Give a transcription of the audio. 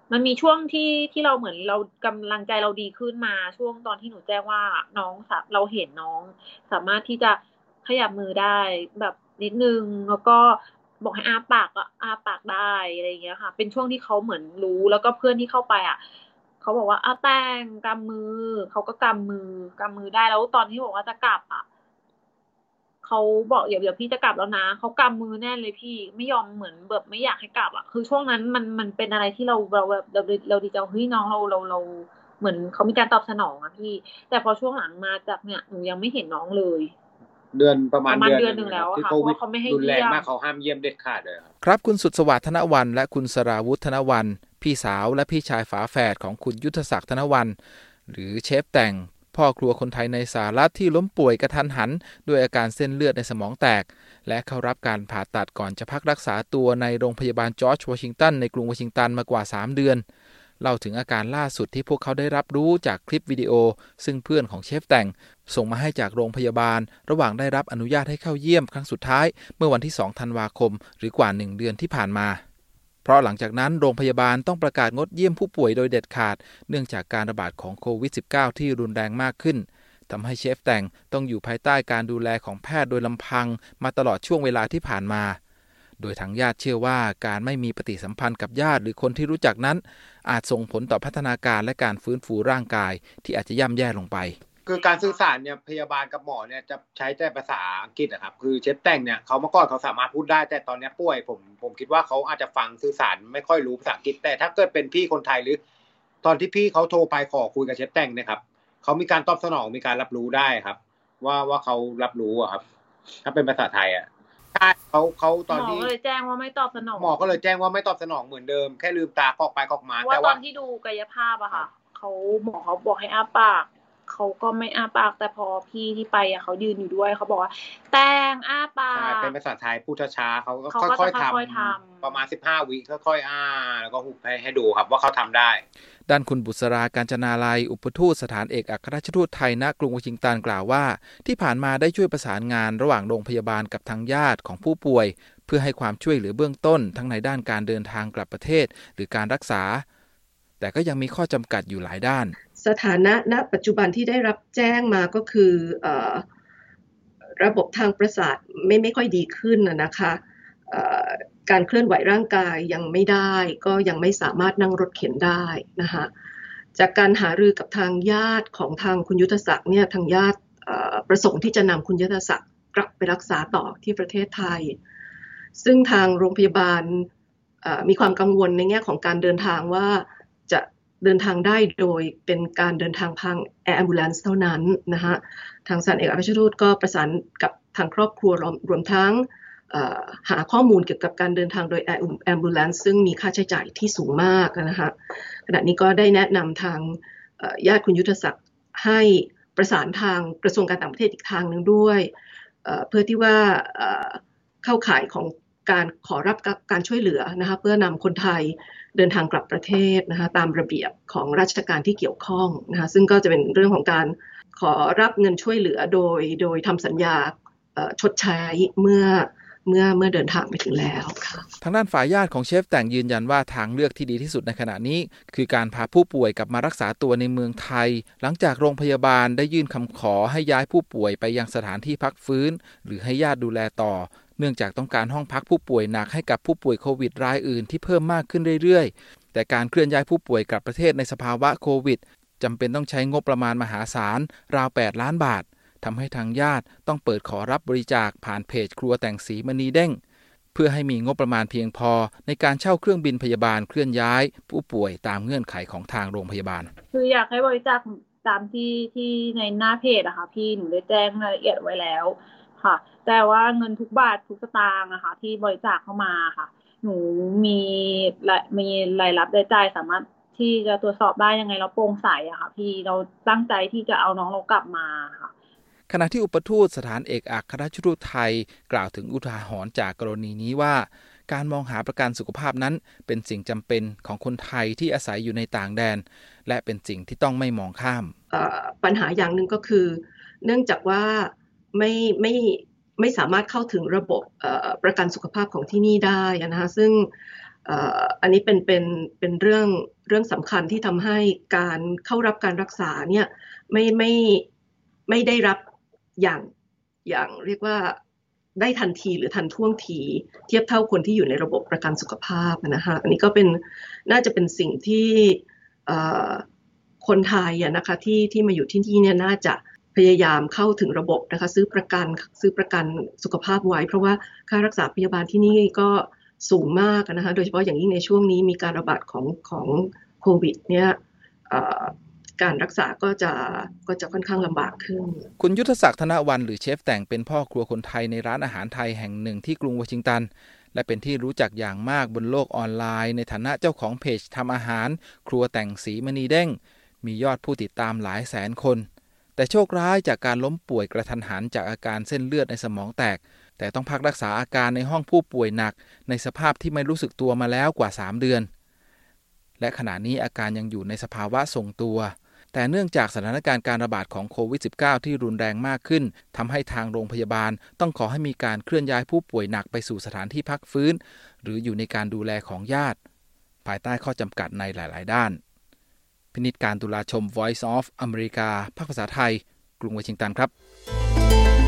มันมีช่วงที่เราเหมือนเรากำลังใจเราดีขึ้นมาช่วงตอนที่หนูแจ้งว่าน้องเราเห็นน้องสามารถที่จะขยับมือได้แบบนิดนึงแล้วก็บอกให้อาปากก็อาปากได้อะไรอย่างเงี้ยค่ะเป็นช่วงที่เขาเหมือนรู้แล้วก็เพื่อนที่เข้าไปอ่ะเขาบอกว่าอาแป้งกำมือเขาก็กำมือได้แล้วตอนที่บอกว่าจะกลับอ่ะ เขาบอกเดี๋ยวพี่จะกลับแล้วนะเขากำมือแน่นเลยพี่ไม่ยอมเหมือนแบบไม่อยากให้กลับอ่ะคือช่วงนั้นมันเป็นอะไรที่เราแบบเราดีใจเฮ้ยน้องเราเหมือนเขามีการตอบสนองอะพี่แต่พอช่วงหลังมาจากเนี่ยหนูยังไม่เห็นน้องเลยเดือนประประมาณมาณเดือนเดือนหนึ่งแล้หนึ่งนะครับวอะค่ะเพราะที่โควิดว่าเขาไม่ให้รุนแรงเยี่ยมมากเขาห้ามเยี่ยมเด็ดขาดเลยครับครับคุณสุดสวัสดิ์ธนวรรณและคุณสราวุธธนวรรณพี่สาวและพี่ชายฝาแฝดของคุณยุทธศักดิ์ธนวรรณหรือเชฟแต่งพ่อครัวคนไทยในสหรัฐที่ล้มป่วยกระทันหันด้วยอาการเส้นเลือดในสมองแตกและเข้ารับการผ่าตัดก่อนจะพักรักษาตัวในโรงพยาบาลจอร์จวอชิงตันในกรุงวอชิงตันมากว่า3 เดือนเล่าถึงอาการล่าสุดที่พวกเขาได้รับรู้จากคลิปวิดีโอซึ่งเพื่อนของเชฟแต่งส่งมาให้จากโรงพยาบาลระหว่างได้รับอนุญาตให้เข้าเยี่ยมครั้งสุดท้ายเมื่อวันที่2 ธันวาคมหรือกว่า1 เดือนที่ผ่านมาเพราะหลังจากนั้นโรงพยาบาลต้องประกาศงดเยี่ยมผู้ป่วยโดยเด็ดขาดเนื่องจากการระบาดของโควิด -19 ที่รุนแรงมากขึ้นทำให้เชฟแต่งต้องอยู่ภายใต้การดูแลของแพทย์โดยลำพังมาตลอดช่วงเวลาที่ผ่านมาโดยทางญาติเชื่อว่าการไม่มีปฏิสัมพันธ์กับญาติหรือคนที่รู้จักนั้นอาจส่งผลต่อพัฒนาการและการฟื้นฟูร่างกายที่อาจจะย่ำแย่ลงไปคือการสื่อสารเนี่ยพยาบาลกับหมอเนี่ยจะใช้แต่ภาษาอังกฤษนะครับคือเชฟแต่งเนี่ยเขาเมื่อก่อนเขาสามารถพูดได้แต่ตอนนี้ป่วยผมคิดว่าเขาอาจจะฟังสื่อสารไม่ค่อยรู้ภาษาอังกฤษแต่ถ้าเกิดเป็นพี่คนไทยหรือตอนที่พี่เขาโทรไปขอคุยกับเชฟแต่งเนี่ยครับเขามีการตอบสนองมีการรับรู้ได้ครับว่าเขารับรู้อะครับถ้าเป็นภาษาไทยอะใช่เขาตหมออนที่ก็เลยแจ้งว่าไม่ตอบสนองหมอก็เลยแจ้งว่าไม่ตอบสนองเหมือนเดิมแค่ลืมตาคอกไปคอกมาเพราะว่าแต่ว่าตอนที่ดูกายภาพอะครับค่ะเขาหมอเขาบอกให้อ้าปากเขาก็ไม่อ้าปากแต่พอพี่ที่ไปอะเขายืนอยู่ด้วยเขาบอกว่าแตงอ้าปาใช่เป็นกภาษาไทยพูดช้าๆเขาก็เขาก็จะค่อยๆทค่อยๆทำประมาณ15 วิค่อยๆแล้วก็หุบให้ดูครับว่าเขาทำได้ด้านคุณบุษราการจนาลัยอุปทูตสถานเอกอัครราชทูตไทยณกรุงวอชิงตันกล่าวว่าที่ผ่านมาได้ช่วยประสานงานระหว่างโรงพยาบาลกับทางญาติของผู้ป่วยเพื่อให้ความช่วยเหลือเบื้องต้นทั้งในด้านการเดินทางกลับประเทศหรือการรักษาแต่ก็ยังมีข้อจำกัดอยู่หลายด้านสถานะณปัจจุบันที่ได้รับแจ้งมาก็คือระบบทางประสาทไม่ค่อยดีขึ้นนะคะการเคลื่อนไหวร่างกายยังไม่ได้ก็ยังไม่สามารถนั่งรถเข็นได้นะคะจากการหารือกับทางญาติของทางคุณยุทธศักดิ์เนี่ยทางญาติประสงค์ที่จะนำคุณยุทธศักดิ์กลับไปรักษาต่อที่ประเทศไทยซึ่งทางโรงพยาบาลมีความกังวลในแง่ของการเดินทางว่าจะเดินทางได้โดยเป็นการเดินทางทาง Air Ambulance เท่านั้นนะคะทางสถานเอกอัครราชทูตก็ประสานกับทางครอบครัวรวมทั้งหาข้อมูลเกี่ยวกับการเดินทางโดย Air Ambulance ซึ่งมีค่าใช้จ่ายที่สูงมากนะคะขณะนี้ก็ได้แนะนำทางญาติคุณยุทธศักดิ์ให้ประสานทางกระทรวงการต่างประเทศอีกทางหนึ่งด้วยเพื่อที่ว่าเข้าข่ายของการขอรับการช่วยเหลือนะคะเพื่อนำคนไทยเดินทางกลับประเทศนะคะตามระเบียบของราชการที่เกี่ยวข้องนะคะซึ่งก็จะเป็นเรื่องของการขอรับเงินช่วยเหลือโดยทำสัญญาชดใช้เมื่อเดินทางไปถึงแล้วค่ะทางด้านฝ่ายญาติของเชฟแต่งยืนยันว่าทางเลือกที่ดีที่สุดในขณะนี้คือการพาผู้ป่วยกลับมารักษาตัวในเมืองไทยหลังจากโรงพยาบาลได้ยื่นคำขอให้ย้ายผู้ป่วยไปยังสถานที่พักฟื้นหรือให้ญาติดูแลต่อเนื่องจากต้องการห้องพักผู้ป่วยหนักให้กับผู้ป่วยโควิดรายอื่นที่เพิ่มมากขึ้นเรื่อยๆแต่การเคลื่อนย้ายผู้ป่วยกลับประเทศในสภาวะโควิดจำเป็นต้องใช้งบประมาณมหาศาลราว8 ล้านบาททำให้ทางญาติต้องเปิดขอรับบริจาคผ่านเพจครัวแต่งสีมณีเด้งเพื่อให้มีงบประมาณเพียงพอในการเช่าเครื่องบินพยาบาลเคลื่อนย้ายผู้ป่วยตามเงื่อนไขของทางโรงพยาบาลคืออยากให้บริจาคตามที่ในหน้าเพจอะค่ะพี่หนูได้แจ้งรายละเอียดไว้แล้วค่ะแต่ว่าเงินทุกบาททุกสตางค์อะค่ะที่บริจาคเข้ามาค่ะหนูมีมีรายรับรายจ่ายสามารถที่จะตรวจสอบได้ยังไงเราโปร่งใสอะค่ะพี่เราตั้งใจที่จะเอาน้องเรากลับมาค่ะขณะที่อุปทูตสถานเอกอัครราชทูตไทยกล่าวถึงอุทาหรณ์จากกรณีนี้ว่าการมองหาประกันสุขภาพนั้นเป็นสิ่งจำเป็นของคนไทยที่อาศัยอยู่ในต่างแดนและเป็นสิ่งที่ต้องไม่มองข้ามปัญหาอย่างหนึ่งก็คือเนื่องจากว่าไม่สามารถเข้าถึงระบบประกันสุขภาพของที่นี่ได้นะคะซึ่งอันนี้เป็นเรื่องเรื่องสำคัญที่ทำให้การเข้ารับการรักษาเนี่ยไม่ได้รับอย่างเรียกว่าได้ทันทีหรือทันท่วงทีเทียบเท่าคนที่อยู่ในระบบประกันสุขภาพนะคะอันนี้ก็น่าจะเป็นสิ่งที่คนไทยนะคะที่มาอยู่ที่นี่เนี่ยน่าจะพยายามเข้าถึงระบบนะคะซื้อประกันสุขภาพไว้เพราะว่าค่ารักษาพยาบาลที่นี่ก็สูงมากนะคะโดยเฉพาะอย่างยิ่งในช่วงนี้มีการระบาดของโควิดเนี่ยการรักษาก็จะค่อนข้างลำบากขึ้นคุณยุทธศักดิ์ธนวรรณหรือเชฟแต่งเป็นพ่อครัวคนไทยในร้านอาหารไทยแห่งหนึ่งที่กรุงวอชิงตันและเป็นที่รู้จักอย่างมากบนโลกออนไลน์ในฐานะเจ้าของเพจทำอาหารครัวแต่งสีมณีเด้งมียอดผู้ติดตามหลายแสนคนแต่โชคร้ายจากการล้มป่วยกระทันหันจากอาการเส้นเลือดในสมองแตกแต่ต้องพักรักษาอาการในห้องผู้ป่วยหนักในสภาพที่ไม่รู้สึกตัวมาแล้วกว่า3 เดือนและขณะนี้อาการยังอยู่ในสภาวะทรงตัวแต่เนื่องจากสถานการณ์การระบาดของโควิด -19 ที่รุนแรงมากขึ้นทำให้ทางโรงพยาบาลต้องขอให้มีการเคลื่อนย้ายผู้ป่วยหนักไปสู่สถานที่พักฟื้นหรืออยู่ในการดูแลของญาติภายใต้ข้อจำกัดในหลายๆด้านพินิจการตุลาชม Voice of America ภาคภาษาไทยกรุงวอชิงตันครับ